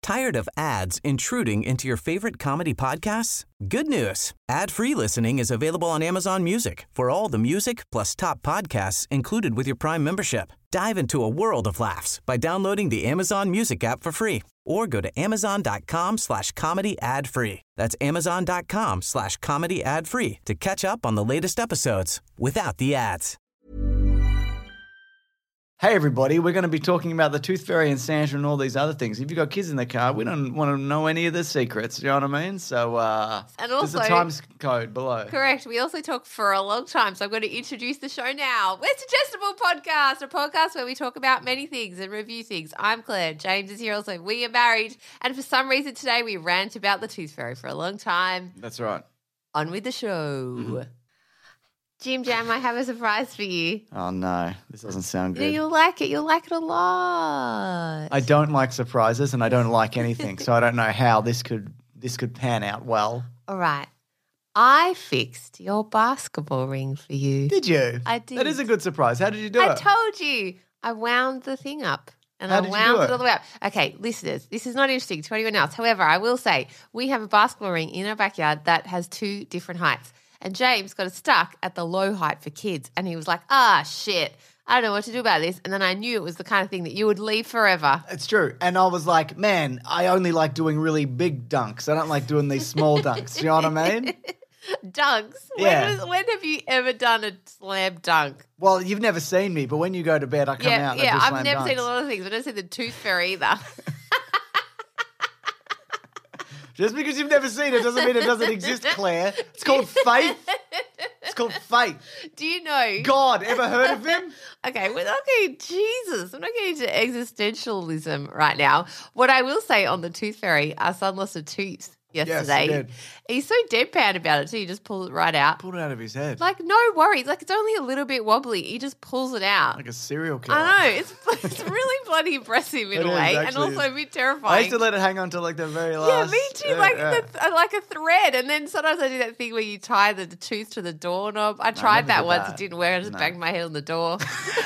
Tired of ads intruding into your favorite comedy podcasts? Good news. Ad-free listening is available on Amazon Music for all the music plus top podcasts included with your Prime membership. Dive into a world of laughs by downloading the Amazon Music app for free or go to amazon.com/comedy ad-free. That's amazon.com/comedy ad-free to catch up on the latest episodes without the ads. Hey everybody, we're going to be talking about the Tooth Fairy and Santa and all these other things. If you've got kids in the car, we don't want to know any of the secrets, you know what I mean? So And also, there's a times code below. Correct. We also talk for a long time, so I'm going to introduce the show now. We're Suggestible Podcast, a podcast where we talk about many things and review things. I'm Claire. James is here also. We are married. And for some reason today we rant about the Tooth Fairy for a long time. That's right. On with the show. Jim Jam, I have a surprise for you. Oh no, this doesn't sound good. You'll like it. You'll like it a lot. I don't like surprises and I don't like anything, so I don't know how this could pan out well. All right. I fixed your basketball ring for you. Did you? I did. That is a good surprise. How did you do I it? told you. I wound the thing up. And How I did you wound do it it? all the way up. Okay, listeners, this is not interesting to anyone else. However, I will say we have a basketball ring in our backyard that has two different heights. And James got it stuck at the low height for kids. And he was like, shit, I don't know what to do about this. And then I knew it was the kind of thing that you would leave forever. It's true. And I was like, man, I only like doing really big dunks. I don't like doing these small dunks. You know what I mean? Dunks? Yeah. When have you ever done a slam dunk? Well, you've never seen me, but when you go to bed, I come out and I do I've slam never seen dunks. a lot of things. I've never seen the Tooth Fairy either. Just because you've never seen it doesn't mean it doesn't exist, Claire. It's called faith. It's called faith. Do you know? God, ever heard of him? Okay, we're not getting Jesus. I'm not getting into existentialism right now. What I will say on the Tooth Fairy, our son lost a tooth yesterday. Yes, he did. He's so deadpan about it too. He just pulls it right out. Pulled it out of his head. Like, no worries. Like, it's only a little bit wobbly. He just pulls it out. Like a serial killer. I know. It's really bloody impressive in It a is, way, and actually. also a bit terrifying. I used to let it hang on to like the very last. Yeah, me too. Yeah. Like a thread, and then sometimes I do that thing where you tie the tooth to the doorknob. I tried never that did once; that. it didn't work. I just No. banged my head on the door.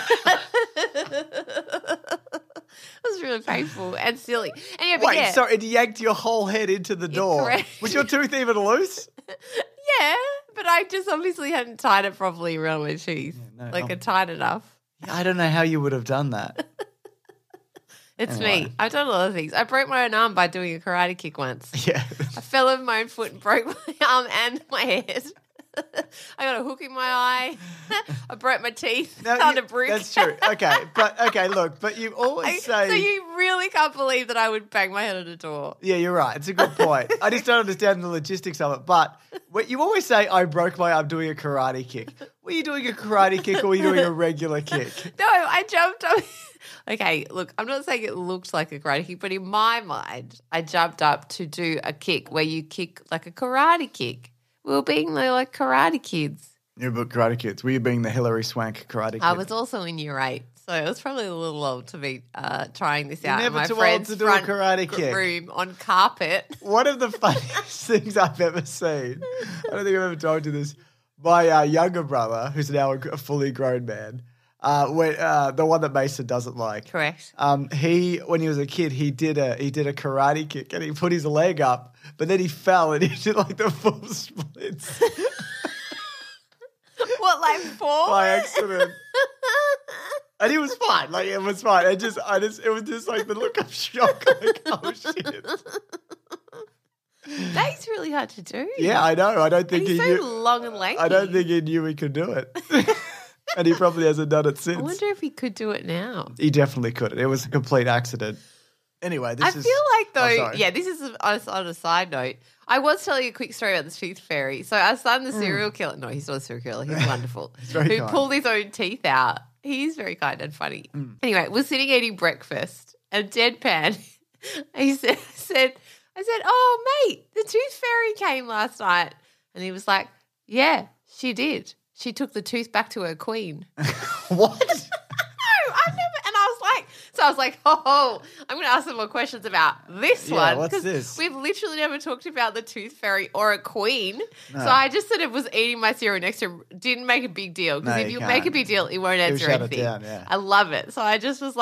It was really painful and silly. Anyway, but Wait, yeah. so it yanked your whole head into the door. correct. Was your tooth even loose? Yeah, but I just obviously hadn't tied it properly around my teeth. no, I tied enough. Yeah, I don't know how you would have done that. It's Anyway. me. I've done a lot of things. I broke my own arm by doing a karate kick once. Yeah. I fell over my own foot and broke my arm and my head. I got a hook in my eye. I broke my teeth on a brick. That's true. Okay, look, but you always say. So you really can't believe that I would bang my head on a door. Yeah, you're right. It's a good point. I just don't understand the logistics of it. But you always say, I broke my arm doing a karate kick. Were you doing a karate kick or were you doing a regular kick? No, I jumped up. Okay, look, I'm not saying it looked like a karate kick, but in my mind, I jumped up to do a kick where you kick like a karate kick. We were being like karate kids. You were karate kids. Were you being the Hilary Swank karate kid? I was also in year 8, so it was probably a little old to be trying this out in never my too old friend's to do a front karate kick. room on carpet. One of the funniest things I've ever seen, I don't think I've ever told you this, my younger brother, who's now a fully grown man, the one that Mason doesn't like. Correct. When he was a kid, he did a karate kick and he put his leg up, but then he fell and he did like the full splits What, like 4? by accident. And he was fine. Like, it was fine. It was just like the look of shock. Like, oh shit. That's really hard to do. Yeah, I know. I don't And think he's he so knew. long and lanky. I don't think he knew he could do it. And he probably hasn't done it I since. wonder if he could do it now. He definitely couldn't. It was a complete accident. Anyway, I feel like though, sorry. this is on a side note. I was telling you a quick story about the Tooth Fairy. So our son, the serial killer, no, he's not a serial killer. He's wonderful. He's very who kind. pulled his own teeth out. He is very kind and funny. Anyway, we're sitting eating breakfast and deadpan. I said, oh mate, the Tooth Fairy came last night, and he was like, yeah, she did. She took the tooth back to her queen. What? No, I've never. And I was like, oh, I'm going to ask some more questions about this Yeah, one. what's 'cause this? We've literally never talked about the Tooth Fairy or a queen. No. So I just sort of was eating my cereal next to him. Didn't make a big deal. Because No, if you you make a can't. big deal, it won't You'll answer shut it anything. down, yeah. I love it. So I just was like,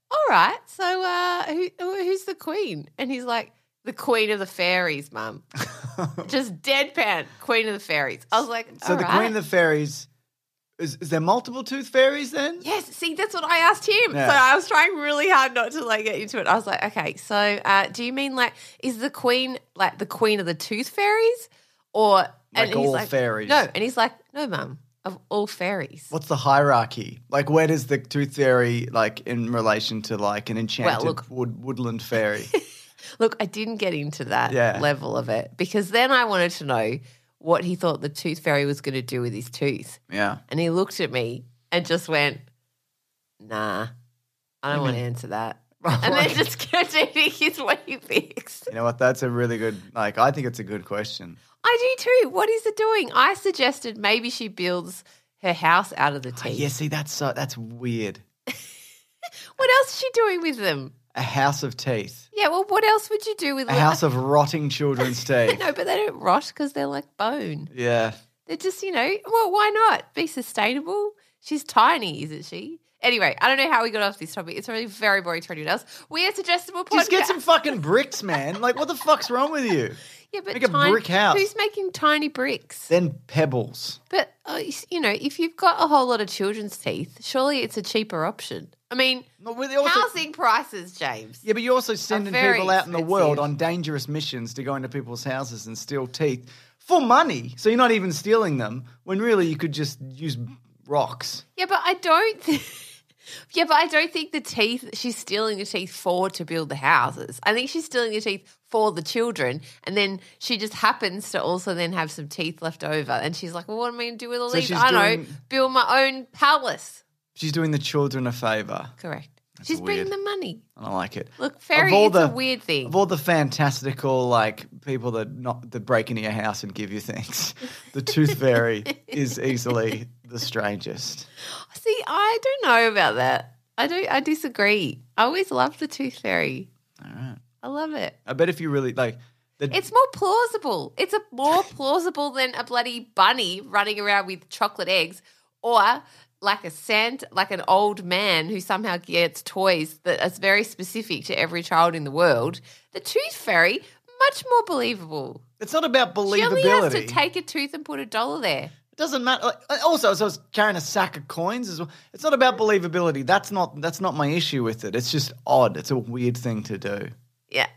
all right, so who's the queen? And he's like, the queen of the fairies, Mum. Just deadpan, queen of the fairies. I was like, So the queen of the fairies, is there multiple tooth fairies then? Yes, see, that's what I asked him. Yeah. So I was trying really hard not to like get into it. I was like, okay, so do you mean like is the queen like the queen of the tooth fairies, or and Like he's all like, fairies? No, and he's like, no, Mum, of all fairies. What's the hierarchy? Like, where does the tooth fairy, like, in relation to, like, an enchanted woodland fairy? Look, I didn't get into that Yeah. level of it because then I wanted to know what he thought the tooth fairy was going to do with his tooth. Yeah. And he looked at me and just went, nah, I don't want to answer that. And then just kept eating his Weet-Bix. You know what? That's a really good, like, I think it's a good question. I do too. What is it doing? I suggested maybe she builds her house out of the Oh, teeth. yeah, see, that's weird. What else is she doing with them? A house of teeth. Yeah, well, what else would you do with A house of rotting children's teeth. No, but they don't rot because they're like bone. Yeah. They're just, well, why not? Be sustainable. She's tiny, isn't she? Anyway, I don't know how we got off this topic. It's really very boring to anyone else. We are suggestible podcast. Just get some fucking bricks, man. Like, what the fuck's wrong with you? Yeah, but Make a brick house. Who's making tiny bricks? Then pebbles. But, if you've got a whole lot of children's teeth, surely it's a cheaper option. I mean, No, but they also- housing prices, James. Yeah, but you're also sending very people out in the expensive. world on dangerous missions to go into people's houses and steal teeth for money. So you're not even stealing them when really you could just use rocks. Yeah, but I don't think the teeth, she's stealing the teeth to build the houses. I think she's stealing the teeth for the children, and then she just happens to also then have some teeth left over. And she's like, well, what am I going to do with all So these? she's I don't know, doing- build my own palace. She's doing the children a favour. Correct. She's bringing weird. the money. I don't like it. Look, fairy, Of all it's a weird thing. Of all the fantastical, like, people that break into your house and give you things, the tooth fairy is easily the strangest. See, I don't know about that. I disagree. I always loved the tooth fairy. All right. I love it. I bet if you really, like... It's more plausible. It's more plausible than a bloody bunny running around with chocolate eggs, or like an old man who somehow gets toys that are very specific to every child in the world. The tooth fairy, much more believable. It's not about believability. She only has to take a tooth and put $1 there. It doesn't matter. Like, also, so I was carrying a sack of coins as well. It's not about believability. That's not my issue with it. It's just odd. It's a weird thing to do. Yeah.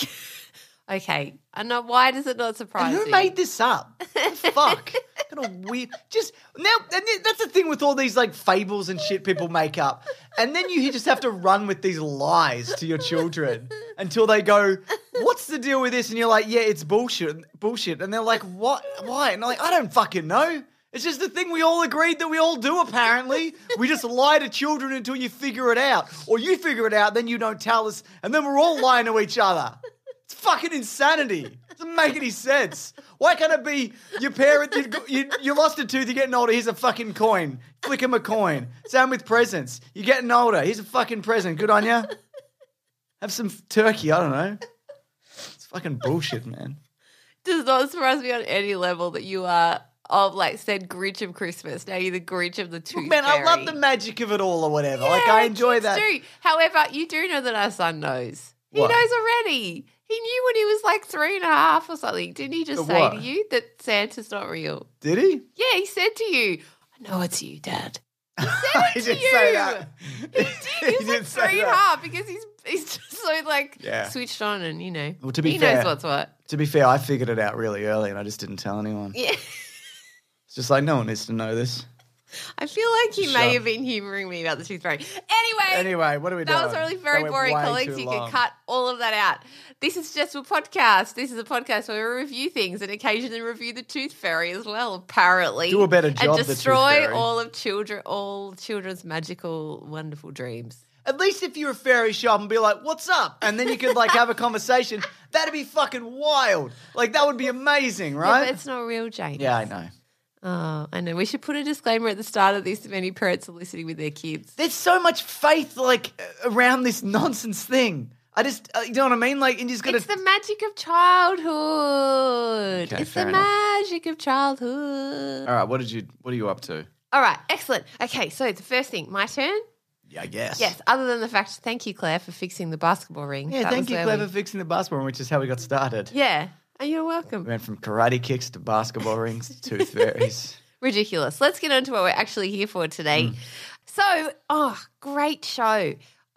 Okay. I know. Why does it not surprise And you? who made this up? What the fuck? Kind of weird. Just now, and that's the thing with all these like fables and shit people make up, and then you just have to run with these lies to your children until they go, "What's the deal with this?" And you're like, "Yeah, it's bullshit." And they're like, "What? Why?" And I'm like, "I don't fucking know." It's just the thing we all agreed that we all do, apparently. We just lie to children until you figure it out. Or you figure it out, then you don't tell us, and then we're all lying to each other. It's fucking insanity. It doesn't make any sense. Why can't it be your parent, you lost a tooth, you're getting older, here's a fucking coin. Flick him a coin. Same with presents. You're getting older, here's a fucking present. Good on you. Have some turkey, I don't know. It's fucking bullshit, man. Does not surprise me on any level that you are of like said Grinch of Christmas. Now you're the Grinch of the tooth Man, I fairy. love the magic of it all or whatever. Yeah, like, I enjoy kids that. do. However, you do know that our son knows. He What? knows already. He knew when he was like 3.5 or something. Didn't he just The say what? to you that Santa's not real? Did he? Yeah, he said to you, I know it's you, Dad. He said He it to did you. say that. He did. He was He like did say 3.5 because he's just so like Yeah. switched on and Well, to be he fair- knows what's what. To be fair, I figured it out really early and I just didn't tell anyone. Yeah. It's just like, no one needs to know this. I feel like he Shut may up. have been humouring me about the tooth fairy. Anyway, what are we doing? That was really very That went boring, way colleagues. too You long. can cut all of that out. This is just a podcast. This is a podcast where we review things and occasionally review the tooth fairy as well, apparently. Do a better job, And the Tooth destroy Fairy. all children's magical, wonderful dreams. At least if you're a fairy shop and be like, what's up? And then you could like have a conversation. That'd be fucking wild. Like that would be amazing, Yeah, right? but it's not real, James. Yeah, I know. Oh, I know. We should put a disclaimer at the start of this if any parents are listening with their kids. There's so much faith like around this nonsense thing. I just, you know what I mean? Like, and you just gotta. It's the magic of childhood. Okay, It's the fair enough. magic of childhood. All right, what are you up to? All right, excellent. Okay, so the first thing, my turn. Yeah, I guess. Yes, other than the fact, thank you, Claire, for fixing the basketball ring. Yeah, That thank was you, where Claire, we- for fixing the basketball ring, which is how we got started. Yeah, and you're We welcome. went from karate kicks to basketball rings to tooth fairies. Ridiculous. Let's get on to what we're actually here for today. So, great show.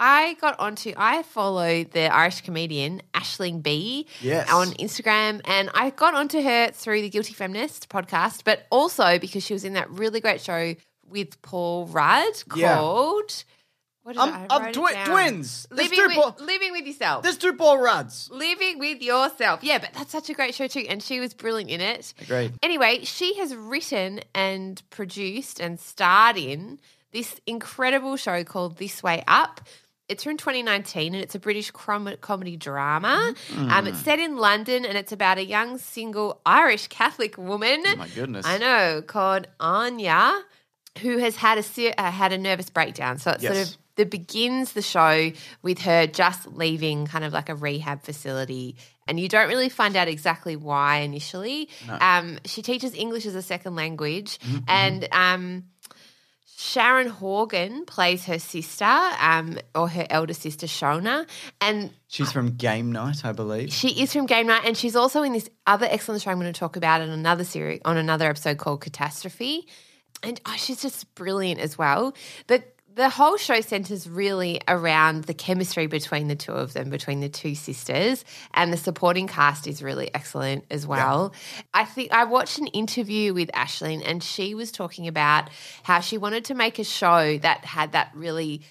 I follow the Irish comedian Aisling B Yes. on Instagram, and I got onto her through the Guilty Feminist podcast, but also because she was in that really great show with Paul Rudd Yeah. called what did I wrote it down. Twins. Living with Yourself. There's two Paul Rudds. Living with Yourself. Yeah, but that's such a great show too, and she was brilliant in it. Agreed. Anyway, she has written and produced and starred in this incredible show called This Way Up. It's from 2019 and it's a British comedy drama. It's set in London and it's about a young single Irish Catholic woman. Oh, my goodness. I know, called Anya, who has had a nervous breakdown. So it sort of begins the show with her just leaving kind of like a rehab facility, and you don't really find out exactly why initially. No. She teaches English as a second language, and Sharon Horgan plays her sister, or her elder sister, Shona, and She's from Game Night, I believe. she is from Game Night, and she's also in this other excellent show I'm going to talk about in another series, on another episode called Catastrophe. And she's just brilliant as well. The whole show centres really around the chemistry between the two of them, between the two sisters, and the supporting cast is really excellent as well. Yeah. I think I watched an interview with Aisling, and she was talking about how she wanted to make a show that had that really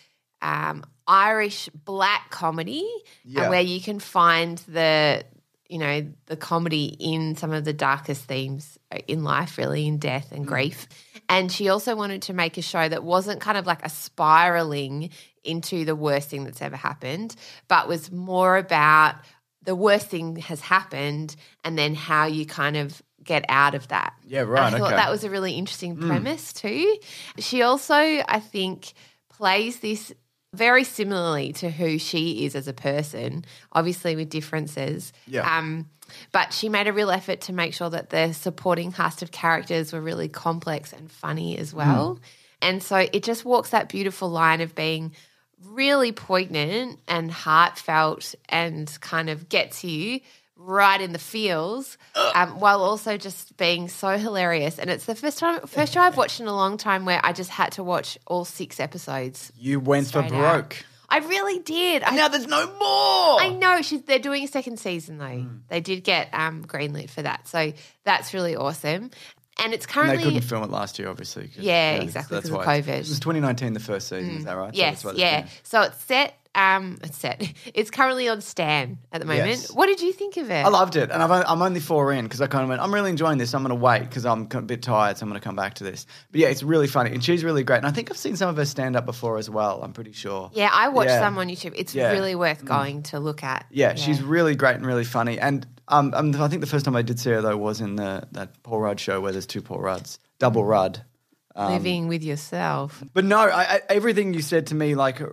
Irish black comedy, where you can find the comedy in some of the darkest themes in life, really, in death and grief. And she also wanted to make a show that wasn't kind of like a spiraling into the worst thing that's ever happened, but was more about the worst thing has happened and then how you kind of get out of that. Yeah, right, I thought that was a really interesting premise too. She also, I think, plays this very similarly to who she is as a person, obviously with differences. Yeah. But she made a real effort to make sure that the supporting cast of characters were really complex and funny as well. And so it just walks that beautiful line of being really poignant and heartfelt and kind of gets you right in the feels, while also just being so hilarious. And it's the first show I've watched in a long time where I just had to watch all 6 episodes. You went for straight broke. out. I really did. Now there's no more. I know. They're doing a second season though. They did get greenlit for that. So that's really awesome. And it's And currently they couldn't film it last year, obviously. exactly, because of COVID. It was 2019, the first season. Is that right? Yes, So that's yeah. So it's set. It's currently on Stan at the moment. Yes. What did you think of it? I loved it, and I'm only 4 in because I kind of went, I'm really enjoying this. I'm going to wait because I'm a bit tired, so I'm going to come back to this. But yeah, it's really funny, and she's really great. And I think I've seen some of her stand up before as well. I'm pretty sure. Yeah, I watched some on YouTube. It's Yeah. really worth going to look at. Yeah, she's really great and really funny. And I think the first time I did see her though was in that Paul Rudd show where there's 2 Paul Rudds, double Rudd. Living with Yourself. But no, everything you said to me,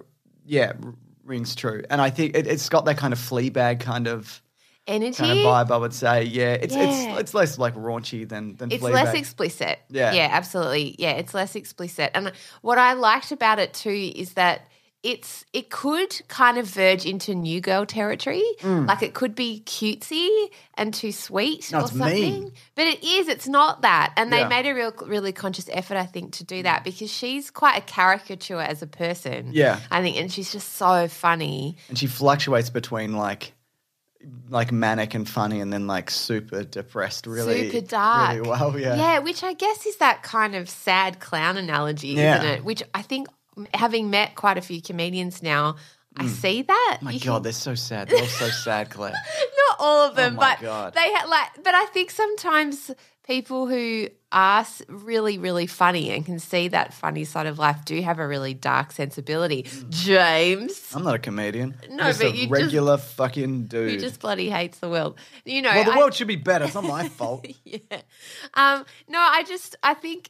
rings true. And I think it's got that kind of Fleabag kind of Energy. vibe, I would say. Yeah, it's less like raunchy than It's Fleabag. less explicit. Yeah, absolutely. Yeah, it's less explicit. And what I liked about it too is that it could kind of verge into New Girl territory. Like it could be cutesy and too sweet No, or it's something. mean. But it is. It's not that. And they Yeah. made a really conscious effort, I think, to do that because she's quite a caricature as a person. Yeah. I think, and she's just so funny. And she fluctuates between like manic and funny and then like super depressed, really Super dark. really well. Yeah. Yeah, which I guess is that kind of sad clown analogy, Yeah. isn't it? Which I think, having met quite a few comedians now, I see that. My You God, they're so sad. They're all so sad, Claire. not all of them, Oh my but God. they had but I think sometimes people who are really, really funny and can see that funny side of life do have a really dark sensibility. James, I'm not a comedian. No, I'm just but a you regular fucking dude. who just bloody hates the world. well, the world should be better. It's not my fault. Yeah. No, I think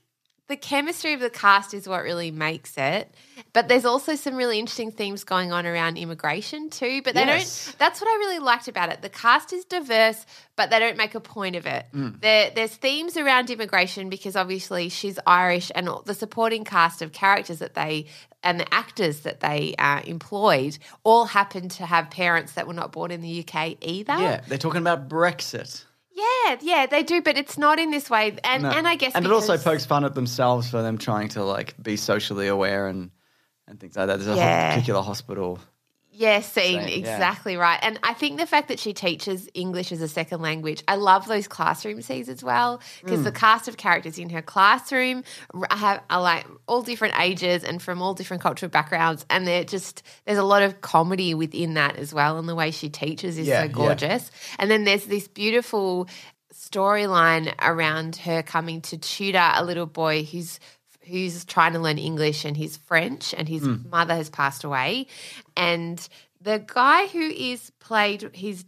the chemistry of the cast is what really makes it. But there's also some really interesting themes going on around immigration too. But they don't. That's what I really liked about it. The cast is diverse, but they don't make a point of it. There's themes around immigration because obviously she's Irish, and the supporting cast of characters that they and the actors that they employed all happen to have parents that were not born in the UK either. Yeah, they're talking about Brexit. Yeah, they do, but it's not in this way. And I guess and it also pokes fun at themselves for them trying to like be socially aware and things like that. There's a particular hospital. Yeah, exactly right. And I think the fact that she teaches English as a second language, I love those classroom scenes as well because the cast of characters in her classroom are like all different ages and from all different cultural backgrounds, and there's a lot of comedy within that as well, and the way she teaches is so gorgeous. And then there's this beautiful storyline around her coming to tutor a little boy who's trying to learn English, and he's French, and his mother has passed away. And the guy who plays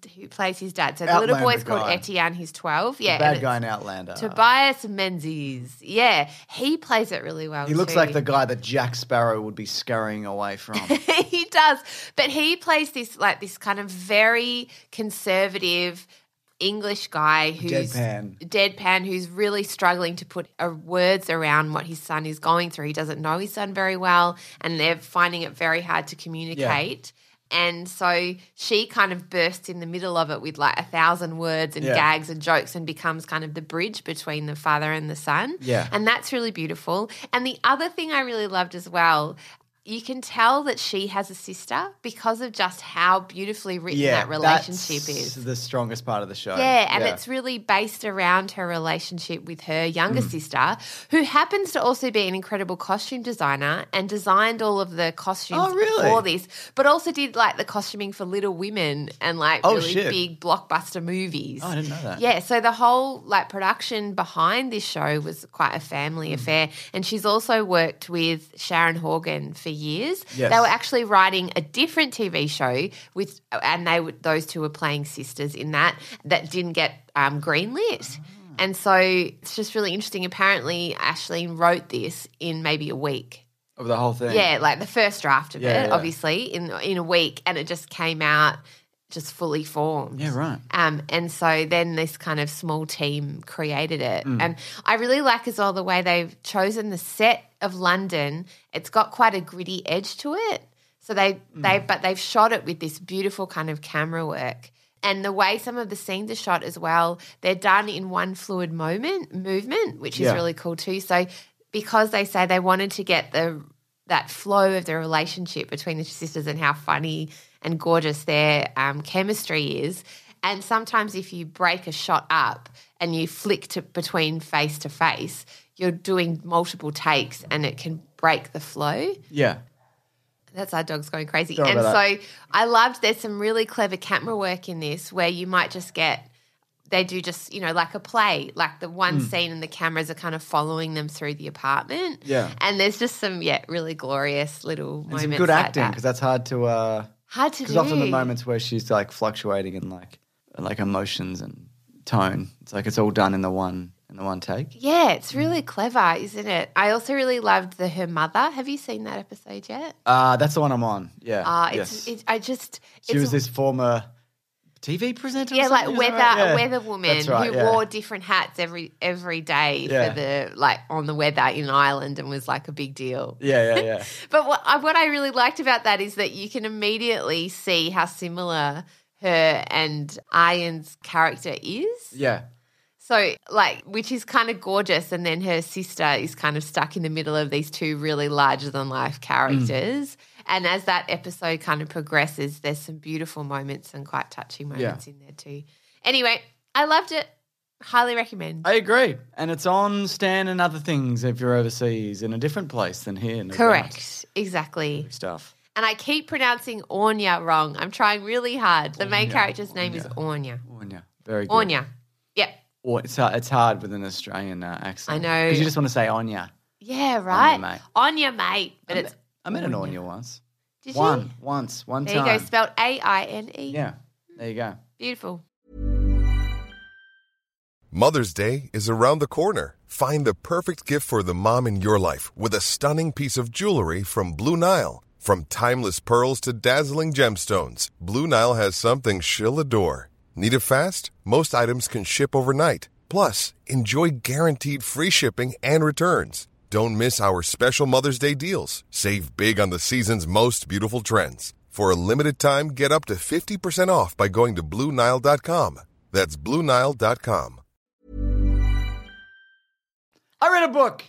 his dad, so the little boy's called Etienne, he's 12. Yeah, the bad guy in Outlander. Tobias Menzies. Yeah, he plays it really well. He looks like the guy that Jack Sparrow would be scurrying away from. He does. But he plays this kind of very conservative English guy who's deadpan, who's really struggling to put words around what his son is going through. He doesn't know his son very well, and they're finding it very hard to communicate. And so she kind of bursts in the middle of it with like 1,000 words and gags and jokes and becomes kind of the bridge between the father and the son. Yeah. And that's really beautiful. And the other thing I really loved as well, you can tell that she has a sister because of just how beautifully written that relationship is. The strongest part of the show. Yeah, and it's really based around her relationship with her younger sister, who happens to also be an incredible costume designer and designed all of the costumes for this, but also did like the costuming for Little Women and like big blockbuster movies. Oh, I didn't know that. Yeah, so the whole like production behind this show was quite a family affair, and she's also worked with Sharon Horgan for years. Yes. They were actually writing a different TV show and those two were playing sisters in that didn't get greenlit. And so it's just really interesting. Apparently, Aisling wrote this in maybe a week. Of the whole thing? Yeah, like the first draft of it, obviously, in a week, and it just came out just fully formed. Yeah, right. And so then this kind of small team created it. And I really like as well the way they've chosen the set of London. It's got quite a gritty edge to it. So they've shot it with this beautiful kind of camera work. And the way some of the scenes are shot as well, they're done in one fluid movement, which is really cool too. So because they say they wanted to get that flow of the relationship between the two sisters and how funny and gorgeous their chemistry is. And sometimes if you break a shot up and you flick between face to face, you're doing multiple takes and it can break the flow. Yeah. That's our dog's going crazy. Sorry and about so that. I loved there's some really clever camera work in this where you might just they do just, like a play, like the one scene and the cameras are kind of following them through the apartment. Yeah. And there's just some, really glorious little moments some good like acting because that's hard to hard to do. Because often the moments where she's like fluctuating in like emotions and tone, it's like it's all done in the one take. Yeah, it's really clever, isn't it? I also really loved her mother. Have you seen that episode yet? That's the one I'm on. Yeah. She was this former TV presenter. Yeah, like a weather woman who wore different hats every day for the on the weather in Ireland and was like a big deal. Yeah. But what I really liked about that is that you can immediately see how similar her and Ian's character is. Yeah. So, which is kind of gorgeous, and then her sister is kind of stuck in the middle of these two really larger-than-life characters. And as that episode kind of progresses, there's some beautiful moments and quite touching moments in there too. Anyway, I loved it. Highly recommend. I agree. And it's on Stan and other things if you're overseas in a different place than here. Correct. Exactly. Stuff. And I keep pronouncing Anya wrong. I'm trying really hard. The main character's name is Anya. Anya. Very good. Anya. Yep. Or it's hard with an Australian accent. I know. Because you just want to say Anya. Yeah, right. Anya, mate. Anya, mate. But I met an Anya once. Did you? One time. There you go, spelled AINE. Yeah, there you go. Beautiful. Mother's Day is around the corner. Find the perfect gift for the mom in your life with a stunning piece of jewelry from Blue Nile. From timeless pearls to dazzling gemstones, Blue Nile has something she'll adore. Need it fast? Most items can ship overnight. Plus, enjoy guaranteed free shipping and returns. Don't miss our special Mother's Day deals. Save big on the season's most beautiful trends. For a limited time, get up to 50% off by going to BlueNile.com. That's BlueNile.com. I read a book.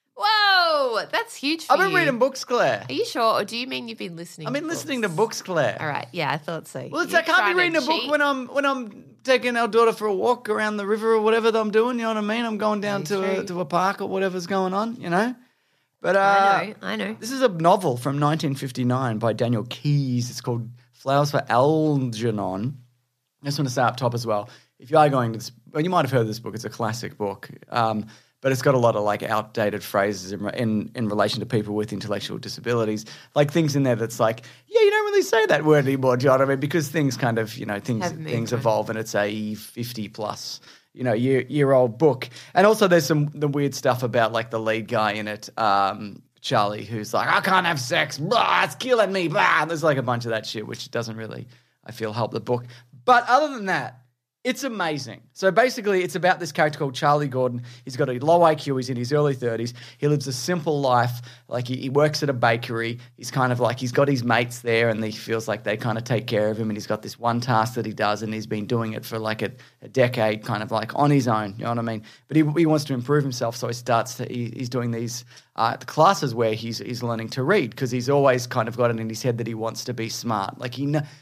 Whoa, that's huge for I've been you. reading books, Claire. Are you sure, or do you mean you've been listening? I've been to listening books? to books, Claire. All right, yeah, I thought so. Well, You're I can't trying be reading to a book cheat. when I'm taking our daughter for a walk around the river or whatever that I'm doing. You know what I mean? I'm going down Very to a park or whatever's going on. You know. But I know. This is a novel from 1959 by Daniel Keyes. It's called Flowers for Algernon. I just want to say up top as well, if you are going to this, well, you might have heard of this book. It's a classic book, but it's got a lot of like outdated phrases in relation to people with intellectual disabilities, like things in there that's like, yeah, you don't really say that word anymore. Do you know what I mean? Because things kind of, you know, things evolve, and it's a 50+ year-old book. And also there's the weird stuff about like the lead guy in it, Charlie, who's like, I can't have sex, blah, it's killing me, blah. There's like a bunch of that shit, which doesn't really, I feel, help the book. But other than that, it's amazing. So basically, it's about this character called Charlie Gordon. He's got a low IQ. He's in his early 30s. He lives a simple life. Like he works at a bakery. He's kind of like, he's got his mates there, and he feels like they kind of take care of him. And he's got this one task that he does, and he's been doing it for like a decade, kind of like on his own. You know what I mean? But he wants to improve himself, so he's doing these classes where he's learning to read, because he's always kind of got it in his head that he wants to be smart. Like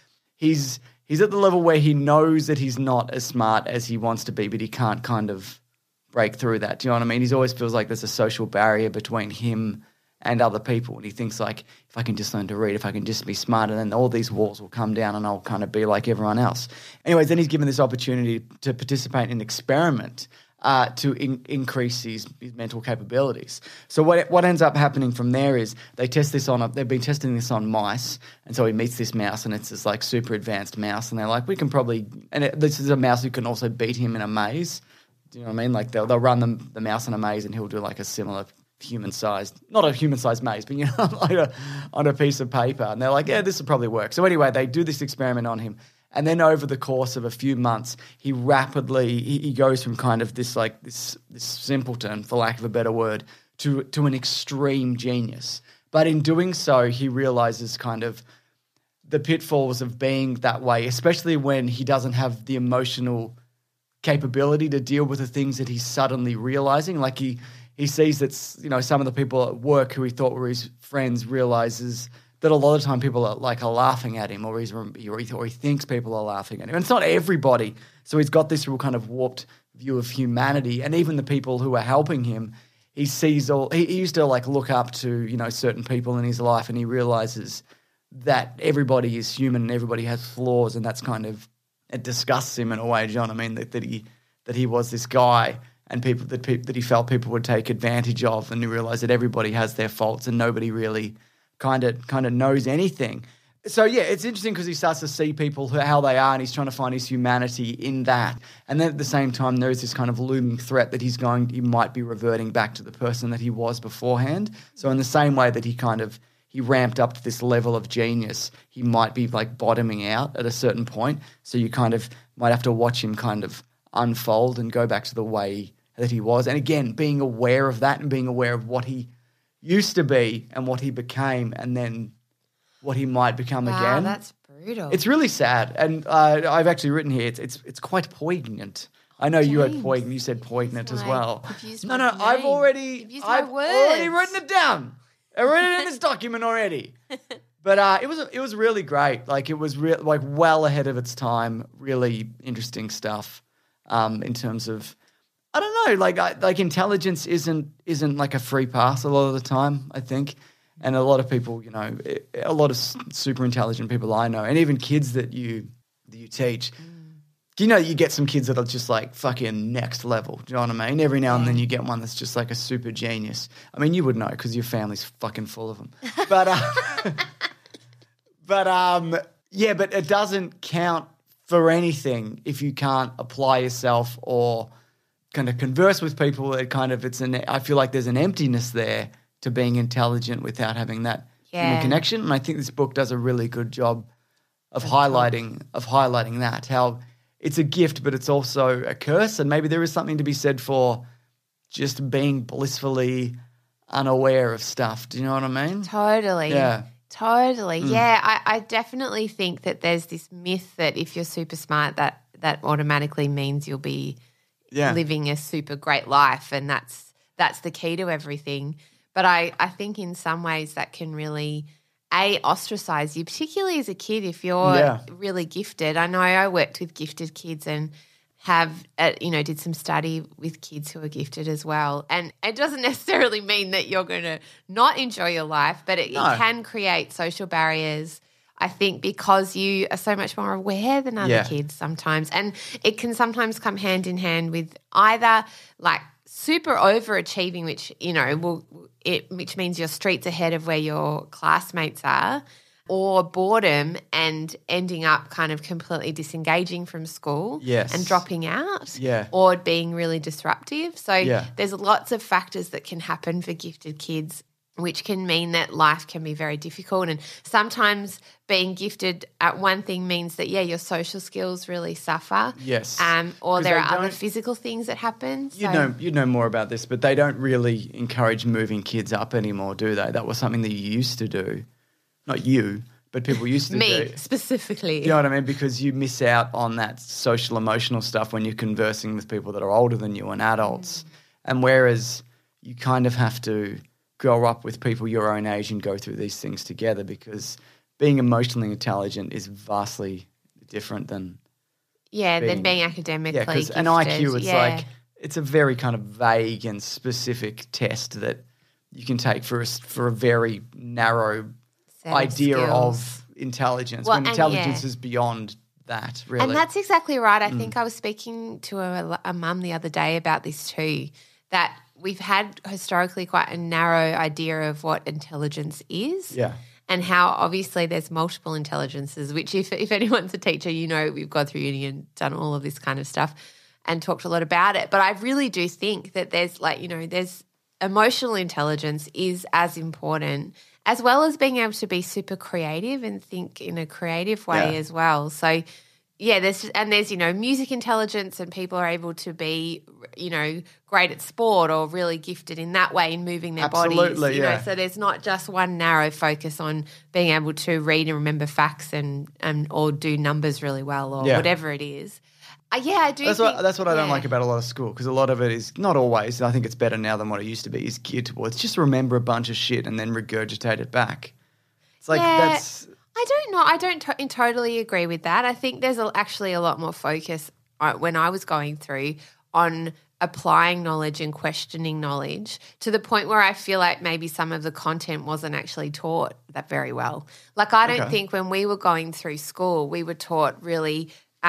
he's at the level where he knows that he's not as smart as he wants to be, but he can't kind of break through that. Do you know what I mean? He always feels like there's a social barrier between him and other people. And he thinks like, if I can just learn to read, if I can just be smarter, then all these walls will come down and I'll kind of be like everyone else. Anyways, then he's given this opportunity to participate in an experiment to increase his mental capabilities. So what ends up happening from there is they've been testing this on mice, and so he meets this mouse, and it's this like super advanced mouse, and they're like, we can probably, this is a mouse who can also beat him in a maze. Do you know what I mean? Like they'll run the mouse in a maze, and he'll do like a similar not a human-sized maze, but you know, like on a piece of paper, and they're like, yeah, this will probably work. So anyway, they do this experiment on him. And then over the course of a few months, he rapidly he goes from kind of this simpleton, for lack of a better word, to an extreme genius. But in doing so, he realizes kind of the pitfalls of being that way, especially when he doesn't have the emotional capability to deal with the things that he's suddenly realizing. Like he sees that, you know, some of the people at work who he thought were his friends realizes that a lot of time people are laughing at him, or he thinks people are laughing at him. And it's not everybody. So he's got this real kind of warped view of humanity, and even the people who are helping him, he used to like look up to, you know, certain people in his life, and he realizes that everybody is human and everybody has flaws, and that's kind of, it disgusts him in a way. Do you know what I mean? That he was this guy, and that he felt people would take advantage of, and he realized that everybody has their faults and nobody really kind of knows anything. So yeah, it's interesting because he starts to see people how they are, and he's trying to find his humanity in that. And then at the same time, there's this kind of looming threat that he might be reverting back to the person that he was beforehand. So in the same way that he ramped up to this level of genius, he might be like bottoming out at a certain point. So you kind of might have to watch him kind of unfold and go back to the way that he was. And again, being aware of that and being aware of what he used to be and what he became, and then what he might become again. That's brutal. It's really sad, and I've actually written here. It's quite poignant. I know you had poignant. You said poignant as well. No, I've already written it down. I wrote it in this document already. But it was really great. Like it was like well ahead of its time. Really interesting stuff. In terms of, I don't know, like intelligence isn't like a free pass a lot of the time, I think. And a lot of people, you know, a lot of super intelligent people I know, and even kids that you teach, you know, you get some kids that are just like fucking next level. Do you know what I mean? Every now and then you get one that's just like a super genius. I mean, you would know because your family's fucking full of them. But but it doesn't count for anything if you can't apply yourself or kind of converse with people, I feel like there's an emptiness there to being intelligent without having that human connection. And I think this book does a really good job of highlighting that, how it's a gift, but it's also a curse. And maybe there is something to be said for just being blissfully unaware of stuff. Do you know what I mean? Totally. Yeah. Totally. Yeah, I definitely think that there's this myth that if you're super smart, that automatically means you'll be living a super great life, and that's the key to everything. But I think in some ways that can really ostracize you, particularly as a kid if you're really gifted. I know I worked with gifted kids and have, did some study with kids who are gifted as well. And it doesn't necessarily mean that you're going to not enjoy your life, but it can create social barriers, I think, because you are so much more aware than other kids sometimes. And it can sometimes come hand in hand with either like super overachieving, which means you're streets ahead of where your classmates are, or boredom and ending up kind of completely disengaging from school and dropping out or being really disruptive. So there's lots of factors that can happen for gifted kids, which can mean that life can be very difficult. And sometimes being gifted at one thing means that, your social skills really suffer. Yes. Or there are other physical things that happen. You know more about this, but they don't really encourage moving kids up anymore, do they? That was something that you used to do. Not you, but people used to do. Me specifically. You know what I mean? Because you miss out on that social emotional stuff when you're conversing with people that are older than you and adults. And whereas you kind of have to grow up with people your own age and go through these things together, because being emotionally intelligent is vastly different than being academically gifted. Because an IQ, it's like it's a very kind of vague and specific test that you can take for a very narrow idea of intelligence. When intelligence is beyond that, really. And that's exactly right. I think I was speaking to a mum the other day about this too, that we've had historically quite a narrow idea of what intelligence is. Yeah. And how obviously there's multiple intelligences, which if anyone's a teacher, we've gone through uni and done all of this kind of stuff and talked a lot about it. But I really do think that there's there's emotional intelligence is as important, as well as being able to be super creative and think in a creative way as well. So there's music intelligence, and people are able to be, great at sport or really gifted in that way in moving their bodies. So there's not just one narrow focus on being able to read and remember facts and or do numbers really well or whatever it is. I do. That's what I don't like about a lot of school, because a lot of it is not always. I think it's better now than what it used to be. Is geared towards just remember a bunch of shit and then regurgitate it back. It's like that's. I don't know. I don't totally agree with that. I think there's actually a lot more focus when I was going through on applying knowledge and questioning knowledge, to the point where I feel like maybe some of the content wasn't actually taught that very well. Like I don't think when we were going through school we were taught really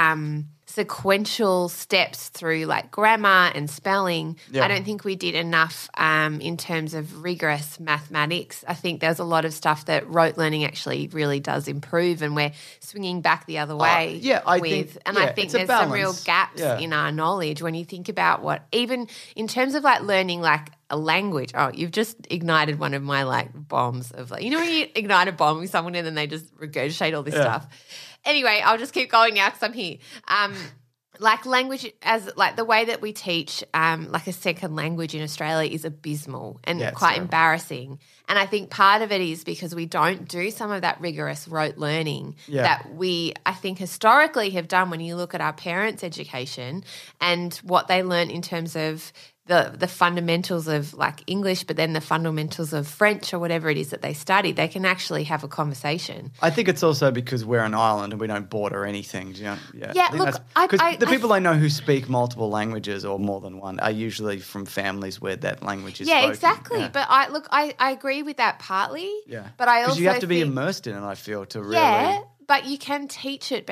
sequential steps through like grammar and spelling. I don't think we did enough in terms of rigorous mathematics. I think there's a lot of stuff that rote learning actually really does improve, and we're swinging back the other way. I think there's some real gaps in our knowledge when you think about what, even in terms of like learning like a language. Oh, you've just ignited one of my like bombs of like, when you ignite a bomb with someone and then they just regurgitate all this stuff. Anyway, I'll just keep going now because I'm here. Like language, as like the way that we teach like a second language in Australia is abysmal and quite embarrassing. And I think part of it is because we don't do some of that rigorous rote learning that we, I think, historically have done. When you look at our parents' education and what they learn in terms of the fundamentals of like English, but then the fundamentals of French or whatever it is that they study, they can actually have a conversation. I think it's also because we're an island and we don't border anything. Do you know? The people I know who speak multiple languages or more than one are usually from families where that language is spoken. Exactly. Yeah. But I agree with that partly. Yeah. But I also because you have to be immersed in it, I feel, to really. But you can teach it better.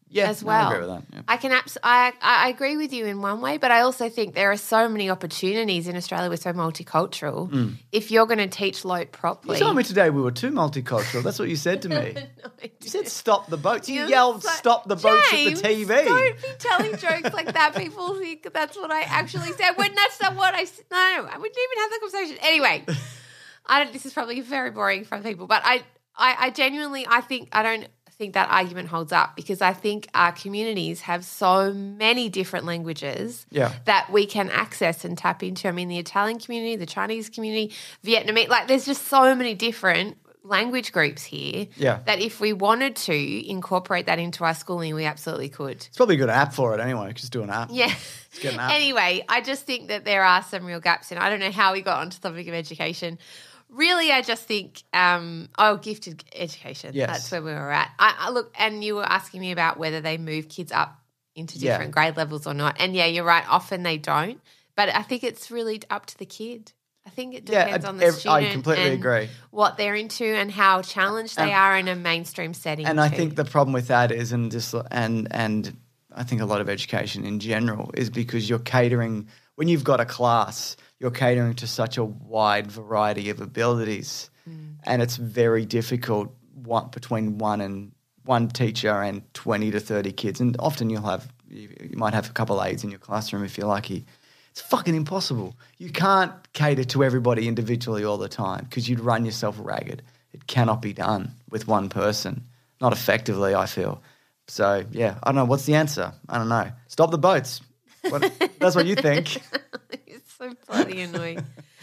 Yeah, as well. I agree with that. Yeah. I can I agree with you in one way, but I also think there are so many opportunities in Australia. We're so multicultural. If you're going to teach Lote properly, You told me today we were too multicultural. That's what you said to me. No, I You said didn't. you yelled You're so- stop the boats James, at the TV. Don't be telling jokes like that. People think that's what I actually said. When that's not what I said. No, I wouldn't even have the conversation. Anyway, this is probably very boring for people, but I genuinely, I don't think that argument holds up because I think our communities have so many different languages that we can access and tap into. I mean, the Italian community, the Chinese community, Vietnamese, like there's just so many different language groups here that if we wanted to incorporate that into our schooling, we absolutely could. It's probably a good app for it anyway. Just do an app. Yeah. Let's get an app. Anyway, I just think that there are some real gaps and I don't know how we got onto the topic of education. Really, I just think, gifted education. Yes. That's where we were at. I look, and you were asking me about whether they move kids up into different grade levels or not. And yeah, you're right. Often they don't. But I think it's really up to the kid. I think it depends on the student. I completely agree. What they're into and how challenged they are in a mainstream setting. And I think the problem with that is, and I think a lot of education in general is because you're catering when you've got a class. You're catering to such a wide variety of abilities, and it's very difficult between one teacher and 20 to 30 kids. And often you might have a couple of aides in your classroom if you're lucky. It's fucking impossible. You can't cater to everybody individually all the time because you'd run yourself ragged. It cannot be done with one person, not effectively, I feel. So, yeah, I don't know. What's the answer? I don't know. Stop the boats. That's what you think. It's so bloody annoying.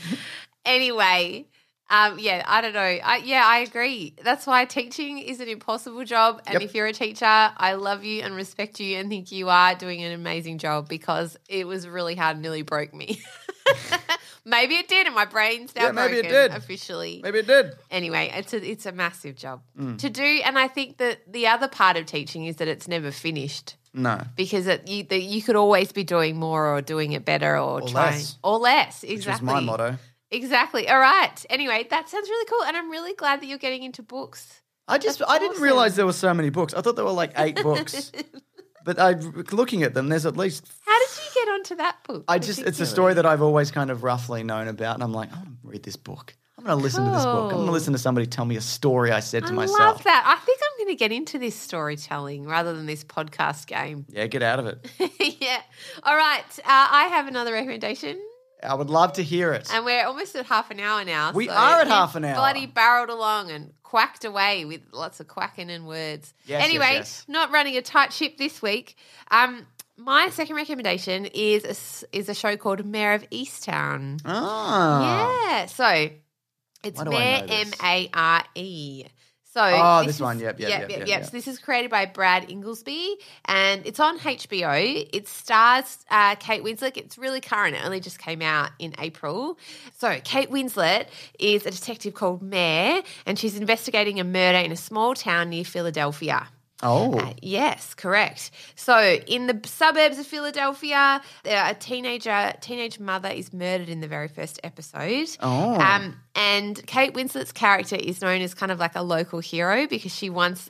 Anyway, I don't know. I agree. That's why teaching is an impossible job. And if you're a teacher, I love you and respect you and think you are doing an amazing job because it was really hard and nearly broke me. Maybe it did and my brain's now maybe broken it did. officially. Maybe it did. Anyway, it's a massive job to do. And I think that the other part of teaching is that it's never finished. No. Because you could always be doing more or doing it better or trying. Less. Or less, exactly. Which is my motto. Exactly. All right. Anyway, that sounds really cool. And I'm really glad that you're getting into books. I didn't realize there were so many books. I thought there were like 8 books. But looking at them, there's at least. How did you get onto that book? It's a story that I've always kind of roughly known about. And I'm like, I want to read this book. I'm going to listen to this book. I'm going to listen to somebody tell me a story I said to myself. I love that. I think I'm going to get into this storytelling rather than this podcast game. Yeah, get out of it. Yeah. All right. I have another recommendation. I would love to hear it. And we're almost at half an hour now. We are at half an hour. Bloody barreled along and quacked away with lots of quacking and words. Yes, anyway, yes. Not running a tight ship this week. My second recommendation is a show called Mayor of Easttown. Ah. Yeah. So it's Why do I know this? Mare. So this one. Yep. So this is created by Brad Inglesby and it's on HBO. It stars Kate Winslet. It's really current. It only just came out in April. So Kate Winslet is a detective called Mare and she's investigating a murder in a small town near Philadelphia. Oh. Yes, correct. So in the suburbs of Philadelphia, a teenage mother is murdered in the very first episode. Oh. And Kate Winslet's character is known as kind of like a local hero because she once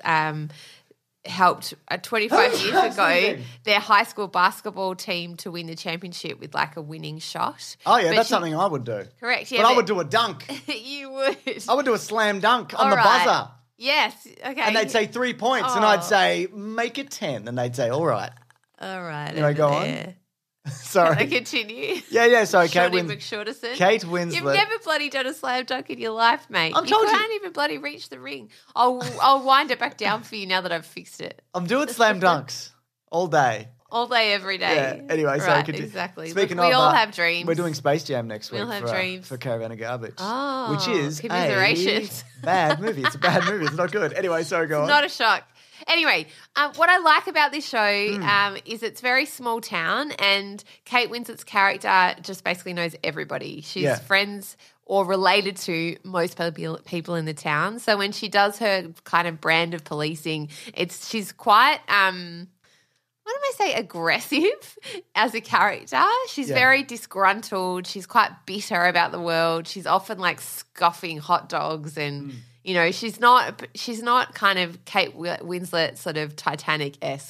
helped 25 years ago their high school basketball team to win the championship with like a winning shot. Oh, yeah, that's something I would do. Correct, yeah. But I would do a dunk. You would. I would do a slam dunk on All the right. buzzer. Yes, okay. And they'd say 3 points, and I'd say, make it 10. And they'd say, all right. All right. Can I go on? Sorry. Can I continue? Yeah. So Kate Kate Winslet. You've never bloody done a slam dunk in your life, mate. I'm told you can't even bloody reach the ring. I'll wind it back down for you now that I've fixed it. I'm doing slam dunks all day. All day, every day. Yeah. Anyway, so right, exactly. Speaking Look, we of, all have dreams. We're doing Space Jam next We week all have dreams. for Caravan of Garbage, Oh, which is commiserations. a bad movie. It's a bad movie. It's not good. Anyway, sorry, go on. Not a shock. Anyway, what I like about this show is it's very small town and Kate Winslet's character just basically knows everybody. She's friends or related to most people in the town. So when she does her kind of brand of policing, she's quite what do I say, aggressive as a character. She's very disgruntled. She's quite bitter about the world. She's often like scoffing hot dogs and, you know, she's not kind of Kate Winslet sort of Titanic-esque.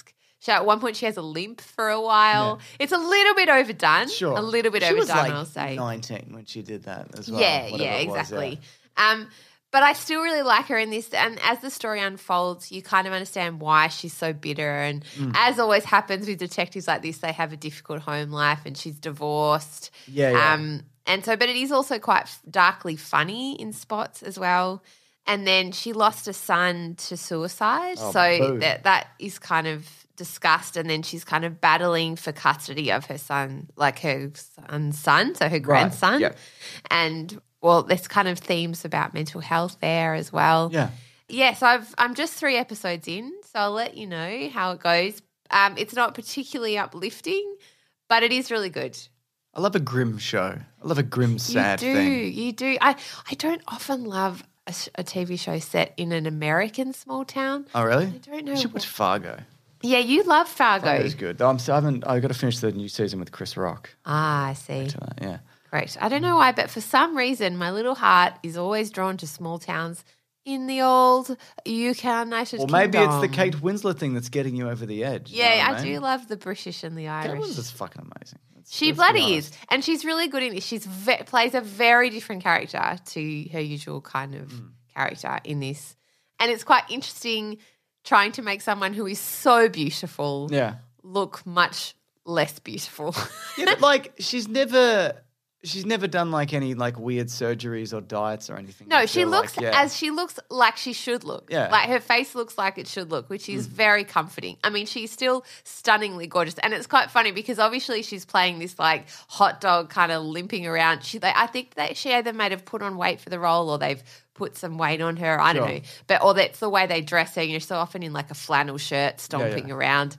At one point, she has a limp for a while. Yeah. It's a little bit overdone. Sure. A little bit she overdone, was like I'll say. 19 when she did that as well. Yeah, whatever it was, exactly. yeah. But I still really like her in this. And as the story unfolds, you kind of understand why she's so bitter. And Mm. as always happens with detectives like this, they have a difficult home life and she's divorced. Yeah. And so, but it is also quite darkly funny in spots as well. And then she lost a son to suicide. Oh, so boo. that is kind of discussed. And then she's kind of battling for custody of her son, like her son's son, so her grandson. Yep. And well, there's kind of themes about mental health there as well. Yeah. Yeah, so I'm just 3 episodes in, so I'll let you know how it goes. It's not particularly uplifting, but it is really good. I love a grim show. I love a grim, sad thing. You do. I don't often love a TV show set in an American small town. Oh, really? I don't know. You should watch Fargo. Yeah, you love Fargo. Fargo's good. Though I got to finish the new season with Chris Rock. Ah, I see. Yeah. Great. I don't know why, but for some reason, my little heart is always drawn to small towns in the old UK United Well, Kingdom. maybe it's the Kate Winslet thing that's getting you over the edge. Yeah, I do love the British and the Kate Irish. Winslet's fucking amazing. She let's be bloody honest. is. And she's really good in this. She's plays a very different character to her usual kind of character in this. And it's quite interesting trying to make someone who is so beautiful Yeah. look much less beautiful. Yeah, but like she's never done like any like weird surgeries or diets or anything. No, I she feel looks like, yeah. as she looks like she should look. Yeah. Like her face looks like it should look, which is very comforting. I mean, she's still stunningly gorgeous. And it's quite funny because obviously she's playing this like hot dog kind of limping around. I think that she either might have put on weight for the role or they've put some weight on her. I don't Sure. know. Or that's the way they dress her. You're so often in like a flannel shirt stomping around.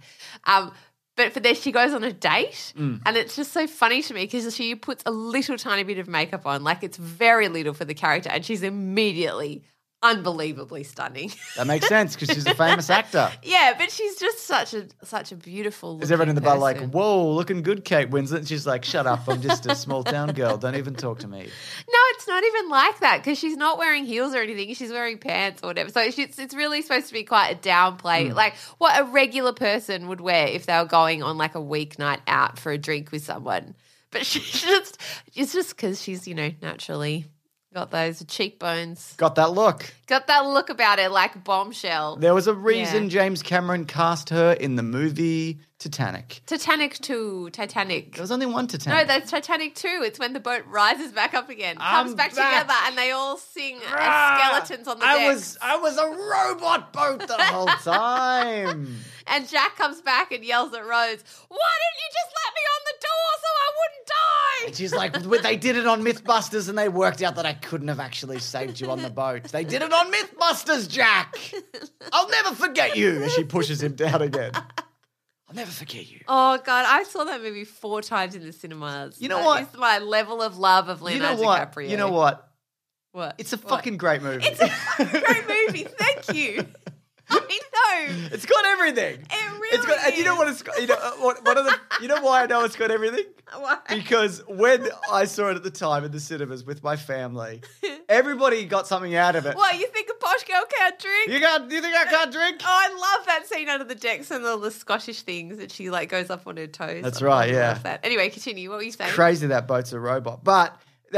But for this, she goes on a date, and it's just so funny to me because she puts a little tiny bit of makeup on, like it's very little for the character, and she's immediately unbelievably stunning. That makes sense because she's a famous actor. Yeah, but she's just such a beautiful. Is everyone in the bar like, person. whoa, looking good, Kate Winslet? And she's like, shut up, I'm just a small town girl. Don't even talk to me. No, it's not even like that because she's not wearing heels or anything. She's wearing pants or whatever. So it's really supposed to be quite a downplay, like what a regular person would wear if they were going on like a weeknight out for a drink with someone. But it's just because she's, naturally got those cheekbones. Got that look. Got that look about it, like Bombshell. There was a reason Yeah. James Cameron cast her in the movie Titanic. Titanic 2, Titanic. There was only one No, Titanic. that's Titanic 2. It's when the boat rises back up again, I'm comes back back. together, and they all sing as skeletons on the deck. I was a robot boat the whole time. And Jack comes back and yells at Rose, "Why didn't you just let me on the door so I wouldn't die?" And she's like, they did it on Mythbusters and they worked out that I couldn't have actually saved you on the boat. They did it on Mythbusters, Jack. I'll never forget you. As she pushes him down again. I'll never forget you. Oh, God, I saw that movie 4 times in the cinemas. You know That what? is my level of love of Leonardo DiCaprio. You know what? What? It's a What? fucking great movie. It's a fucking great movie. Thank you. I know. It's got everything. It really It's got, and you know what it's got? You know why I know it's got everything? Why? Because when I saw it at the time in the cinemas with my family, everybody got something out of it. What, you think a posh girl can't drink? You think I can't drink? Oh, I love that scene under the decks and all the Scottish things that she like goes up on her toes. That's I right, yeah. love that. Anyway, continue. What were you saying? Crazy that boat's a robot. But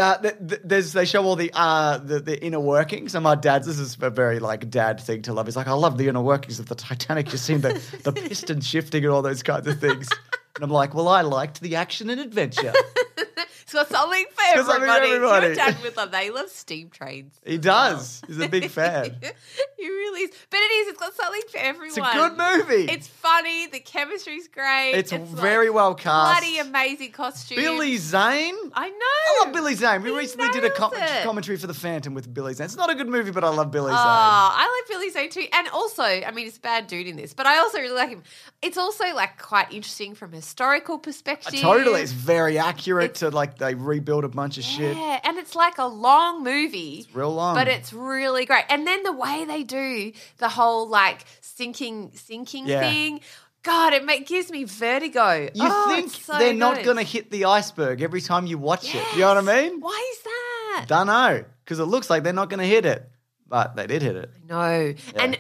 they show all the inner workings. And my dad's, this is a very like dad thing to love. He's like, I love the inner workings of the Titanic. You've seen the piston shifting and all those kinds of things. And I'm like, well, I liked the action and adventure. It's got something for got something for everybody. everybody. Your dad would love that. He loves steam trains. He does. He's a big fan. He really is. But it is. It's got something for everyone. It's a good movie. It's funny. The chemistry's great. It's like very well cast. Bloody amazing costumes. Billy Zane. I know. I love Billy Zane. We He recently did a nails it. commentary for The Phantom with Billy Zane. It's not a good movie, but I love Billy Zane. I like Billy Zane too. And also, I mean, it's a bad dude in this, but I also really like him. It's also like quite interesting from a historical perspective. Totally. It's very accurate to like they rebuild a bunch of shit. Yeah, and it's like a long movie. It's real long. But it's really great. And then the way they do the whole like sinking Yeah. thing, God, gives me vertigo. You think it's so they're not good. going to hit the iceberg every time you watch it. Yes. You know what I mean? Why is that? Don't know. Because it looks like they're not going to hit it. But they did hit it. No. And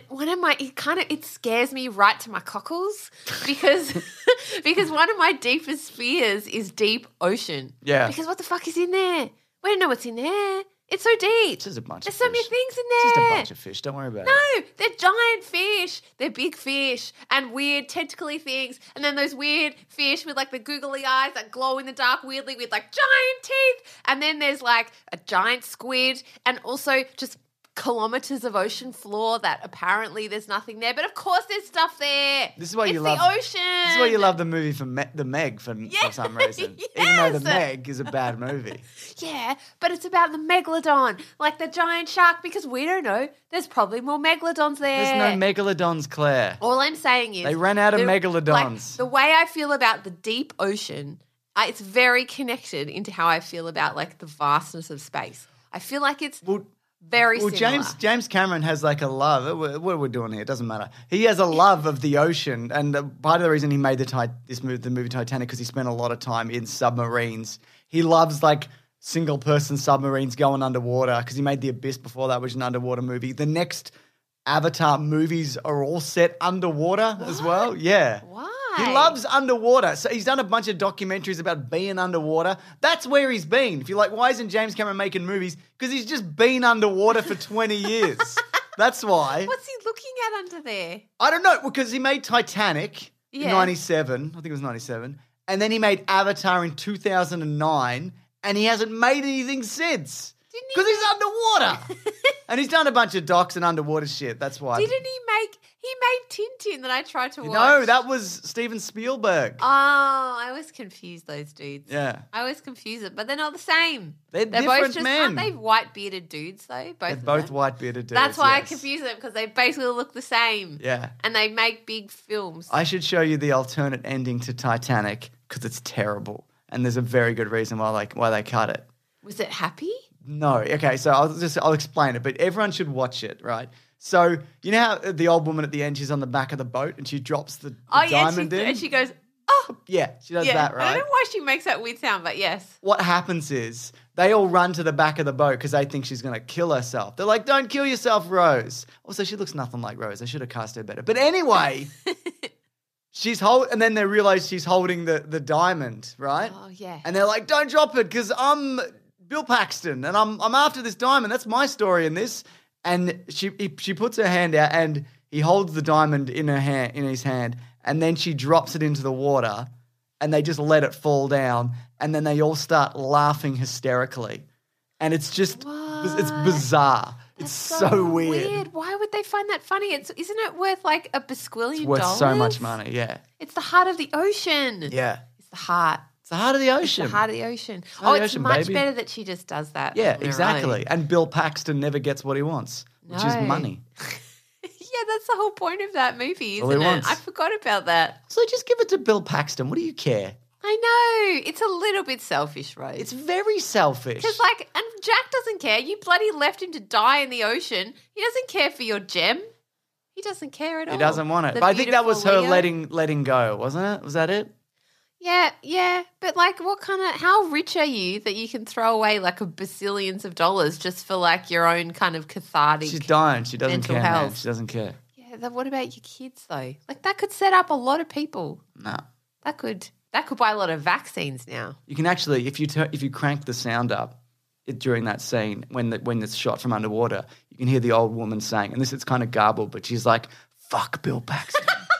it scares me right to my cockles because one of my deepest fears is deep ocean. Yeah. Because what the fuck is in there? We don't know what's in there. It's so deep. It's just a bunch There's of so fish. many things in It's just there. a bunch of fish. Don't worry about it. No, they're giant fish. They're big fish and weird tentacly things. And then those weird fish with like the googly eyes that glow in the dark weirdly with like giant teeth. And then there's like a giant squid and also just kilometers of ocean floor that apparently there's nothing there. But of course there's stuff there. This is why it's you love the ocean. This is why you love the movie The Meg for some reason. Even though The Meg is a bad movie. Yeah, but it's about the megalodon, like the giant shark, because we don't know. There's probably more megalodons there. There's no megalodons, Claire. All I'm saying is They ran out of megalodons. Like, the way I feel about the deep ocean, it's very connected into how I feel about like the vastness of space. I feel like it's very similar. James Cameron has like a love. What are we doing here? It doesn't matter. He has a love of the ocean, and part of the reason he made the movie Titanic because he spent a lot of time in submarines. He loves like single-person submarines going underwater because he made The Abyss before that, which is an underwater movie. The next Avatar movies are all set underwater as well. Yeah. Why? He loves underwater. So he's done a bunch of documentaries about being underwater. That's where he's been. If you're like, why isn't James Cameron making movies? Because he's just been underwater for 20 years. That's why. What's he looking at under there? I don't know, because he made Titanic in Yeah. 97. I think it was 97. And then he made Avatar in 2009. And he hasn't made anything since. Didn't he Because he's underwater. And he's done a bunch of docs and underwater shit. That's why. Didn't he make Tintin that I tried to watch? No, that was Steven Spielberg. Oh, I always confuse those dudes. Yeah. I always confuse it, but they're not the same. They're both different just, men. Aren't they white bearded dudes though? Both They're of both them? white bearded dudes. That's why yes. I confuse them because they basically look the same. Yeah. And they make big films. I should show you the alternate ending to Titanic because it's terrible. And there's a very good reason why they cut it. Was it happy? No. Okay, so I'll explain it, but everyone should watch it, right? So you know how the old woman at the end, she's on the back of the boat and she drops the diamond in? And she goes, oh. Yeah, she does Yeah. that, I right? don't know why she makes that weird sound, but yes. What happens is they all run to the back of the boat because they think she's going to kill herself. They're like, don't kill yourself, Rose. Also, she looks nothing like Rose. I should have cast her better. But anyway, and then they realize she's holding the diamond, right? Oh, yeah. And they're like, don't drop it because I'm Bill Paxton and I'm after this diamond. That's my story in this. And she puts her hand out and he holds the diamond in his hand, and then she drops it into the water and they just let it fall down, and then they all start laughing hysterically. And it's just it's bizarre. It's so weird. Why would they find that funny? Isn't it worth like a basquillion It's worth dollars? so much money, yeah. It's the heart of the ocean. Yeah. It's the heart. It's the heart of the ocean. The heart of the ocean. heart of the It's ocean, much baby. better that she just does that. Yeah, on her exactly. own. And Bill Paxton never gets what he wants, which is No. money. Yeah, that's the whole point of that movie, All isn't he it? wants. I forgot about that. So just give it to Bill Paxton. What do you care? I know. It's a little bit selfish, Rose. It's very selfish. Because, and Jack doesn't care. You bloody left him to die in the ocean. He doesn't care for your gem. He doesn't care at all. He doesn't want it. The But I think that was her beautiful Leo. letting go, wasn't it? Was that it? Yeah. But, how rich are you that you can throw away, a bazillions of dollars just for, your own kind of cathartic... She's dying. She doesn't mental care, man. health. She doesn't care. Yeah, then what about your kids, though? That could set up a lot of people. No. That could buy a lot of vaccines now. You can actually, if you crank the sound up during that scene, when it's shot from underwater, you can hear the old woman saying, and it's kind of garbled, but she's like, fuck Bill Paxton.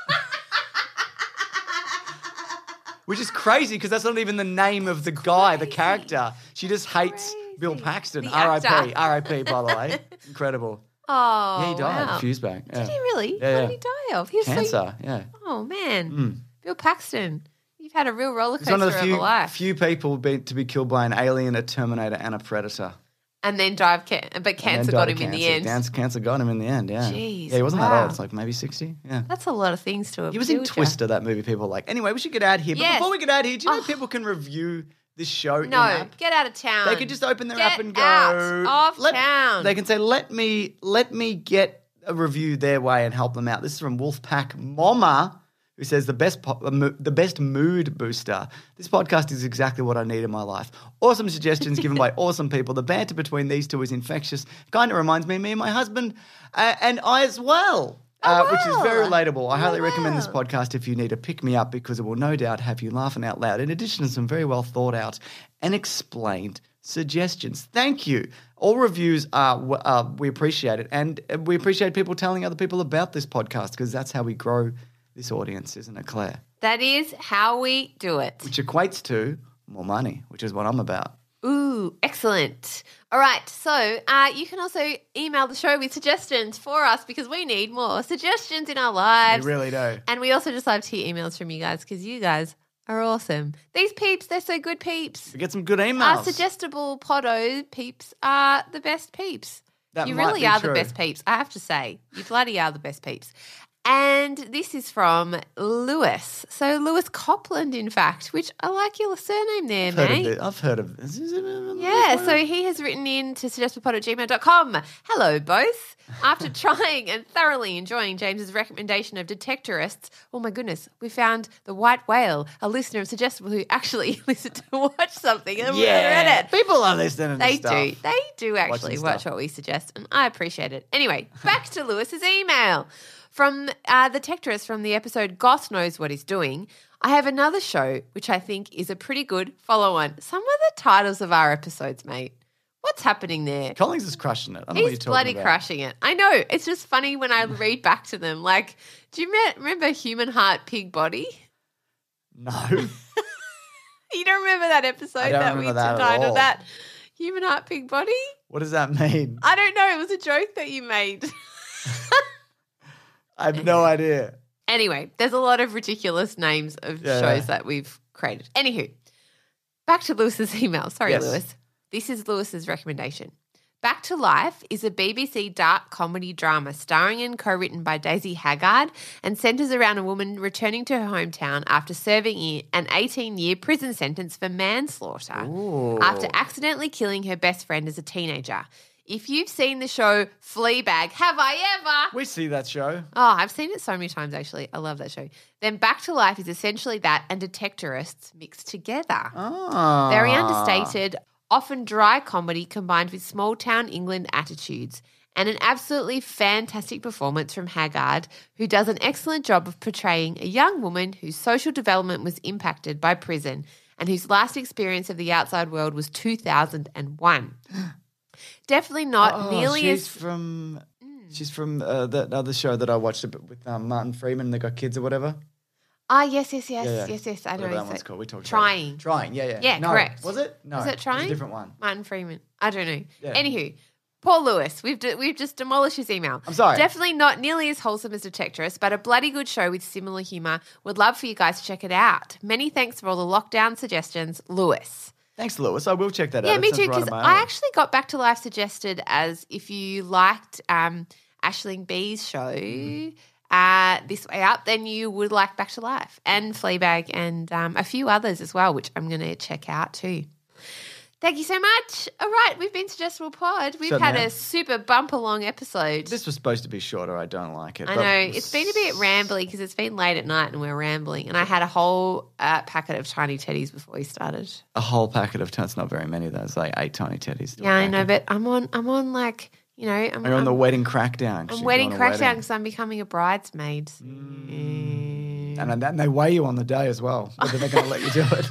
Which is crazy because that's not even the name of the guy, the character. She just hates Bill Paxton. The R.I.P. actor. R.I.P. by the way. Incredible. Oh, Yeah, he died wow. a few years back. Yeah. Did he really? Yeah, What did he die of? He was Cancer, yeah. Oh, man. Bill Paxton. You've had a real roller He's coaster one of the of a life. few people to be killed by an alien, a Terminator, and a Predator. And then but cancer got him in the end. Cancer got him in the end, yeah. Jeez, Yeah, he wasn't that wow. old. It's like maybe 60, yeah. That's a lot of things to have He was in Twister, that movie, people were like. Anyway, we should get out here. But Yes. before we get out here, do you know people can review this show in No, app? get out of town. They could just open their Get app and go. out of town. They can say, let me get a review their way and help them out. This is from Wolfpack Mama, who says the best mood booster. This podcast is exactly what I need in my life. Awesome suggestions given by awesome people. The banter between these two is infectious. Kind of reminds me of me and my husband and I as well. Which is very relatable. I highly recommend this podcast if you need a pick-me-up because it will no doubt have you laughing out loud, in addition to some very well thought out and explained suggestions. Thank you. All reviews we appreciate it, and we appreciate people telling other people about this podcast because that's how we grow this audience, isn't it, Claire? That is how we do it. Which equates to more money, which is what I'm about. Ooh, excellent. All right, so you can also email the show with suggestions for us because we need more suggestions in our lives. We really do. And we also just love to hear emails from you guys because you guys are awesome. These peeps, they're so good peeps. We get some good emails. Our suggestible Podo peeps are the best peeps. That you might really be are true. the best peeps, I have to say. You bloody are the best peeps. And this is from Lewis. So Lewis Copland, in fact, which I like your surname there, mate. I've heard of this. Yeah, so he has written in to suggestedpod@gmail.com. Hello, both. After trying and thoroughly enjoying James's recommendation of Detectorists, oh my goodness, we found the White Whale, a listener of Suggestible who actually listened to watch something and read it. People are listening to stuff. They do actually watch what we suggest, and I appreciate it. Anyway, back to Lewis's email. From the Detectorist from the episode Goss Knows What He's Doing, I have another show which I think is a pretty good follow-on. Some of the titles of our episodes, mate. What's happening there? Collins is crushing it. I don't know what you're He's talking bloody about. crushing it. I know. It's just funny when I read back to them. Like, do you remember Human Heart, Pig Body? No. You don't remember that episode I don't that we remember that at all. titled that Human Heart, Pig Body? What does that mean? I don't know. It was a joke that you made. I have no idea. Anyway, there's a lot of ridiculous names of shows that we've created. Anywho, back to Lewis's email. Sorry, Yes. Lewis. This is Lewis's recommendation. Back to Life is a BBC dark comedy drama starring and co-written by Daisy Haggard and centres around a woman returning to her hometown after serving an 18-year prison sentence for manslaughter after accidentally killing her best friend as a teenager. If you've seen the show Fleabag, have I ever? We see that show. Oh, I've seen it so many times, actually. I love that show. Then Back to Life is essentially that and Detectorists mixed together. Oh. Very understated, often dry comedy combined with small-town England attitudes and an absolutely fantastic performance from Haggard, who does an excellent job of portraying a young woman whose social development was impacted by prison and whose last experience of the outside world was 2001. Definitely not nearly she's as... from she's from that other show that I watched with Martin Freeman. They got kids or whatever. Ah, yes. Yes, I know. Whatever that one's called. We talked Trying. about it. Trying, yeah. Yeah, No, correct. Was it? No. Was it Trying? It was a different one. Martin Freeman. I don't know. Yeah. Anywho, Paul Lewis, we've just demolished his email. I'm sorry. Definitely not nearly as wholesome as Detectorist, but a bloody good show with similar humour. Would love for you guys to check it out. Many thanks for all the lockdown suggestions, Lewis. Thanks, Lewis. I will check that out. Yeah, It me sounds too, right because up my I alley. actually got Back to Life suggested as if you liked Aisling B's show, This Way Up, then you would like Back to Life and Fleabag and a few others as well, which I'm going to check out too. Thank you so much. All right, we've been Suggestible Pod. We've Certainly had a have. super bumper long episode. This was supposed to be shorter. I don't like it. I but- know. It's been a bit rambly because it's been late at night and we're rambling. And I had a whole packet of tiny teddies before we started. A whole packet of That's not very many, though. It's like 8 tiny teddies. Yeah, I know, but I'm on like, you know, You're on the wedding crackdown. I'm wedding crackdown because I'm becoming a bridesmaid. And then they weigh you on the day as well, whether they're going to let you do it.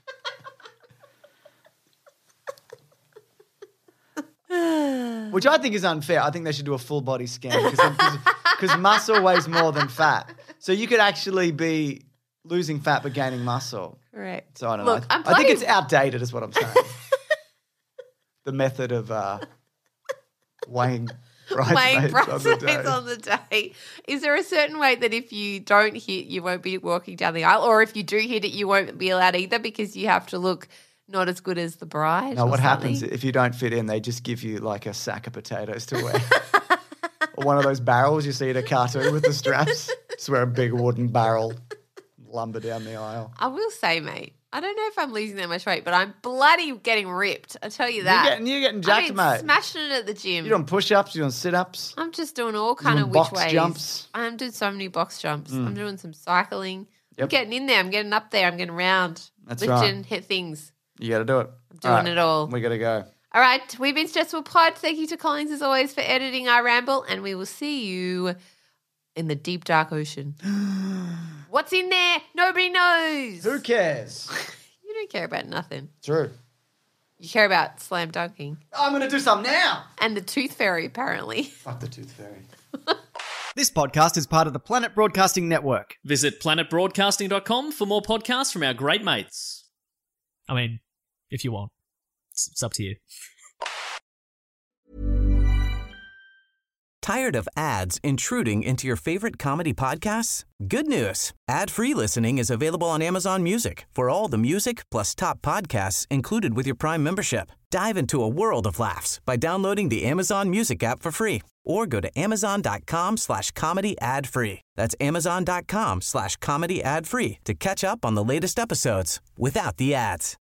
Which I think is unfair. I think they should do a full body scan because muscle weighs more than fat. So you could actually be losing fat but gaining muscle. Correct. So I don't Look, know. I'm I think bloody- it's outdated is what I'm saying. The method of weighing Weighing bridesmaids bridesmaids on the day. Is there a certain weight that if you don't hit, you won't be walking down the aisle? Or if you do hit it, you won't be allowed either because you have to look not as good as the bride? No, or what happens something? if you don't fit in? They just give you like a sack of potatoes to wear. Or one of those barrels you see at a cartoon with the straps. Just wear a big wooden barrel, lumber down the aisle. I will say, mate, I don't know if I'm losing that much weight, but I'm bloody getting ripped. I tell you that. You're getting jacked, I've been mate. smashing it at the gym. You're doing push-ups, you're doing sit-ups. I'm just doing all kind doing of which box ways. jumps. I'm doing so many box jumps. I'm doing some cycling. Yep. I'm getting in there. I'm getting up there. I'm getting around. That's lifting, right. hit things. You got to do it. I'm doing it all. We got to go. All right. We've been Stressful Pod. Thank you to Collins, as always, for editing our ramble. And we will see you in the deep, dark ocean. What's in there? Nobody knows. Who cares? You don't care about nothing. True. You care about slam dunking. I'm going to do something now. And the Tooth Fairy, apparently. Fuck the Tooth Fairy. This podcast is part of the Planet Broadcasting Network. Visit planetbroadcasting.com for more podcasts from our great mates. I mean, if you want. It's up to you. Tired of ads intruding into your favorite comedy podcasts? Good news. Ad-free listening is available on Amazon Music for all the music plus top podcasts included with your Prime membership. Dive into a world of laughs by downloading the Amazon Music app for free or go to amazon.com/comedy ad-free. That's amazon.com/comedy ad-free to catch up on the latest episodes without the ads.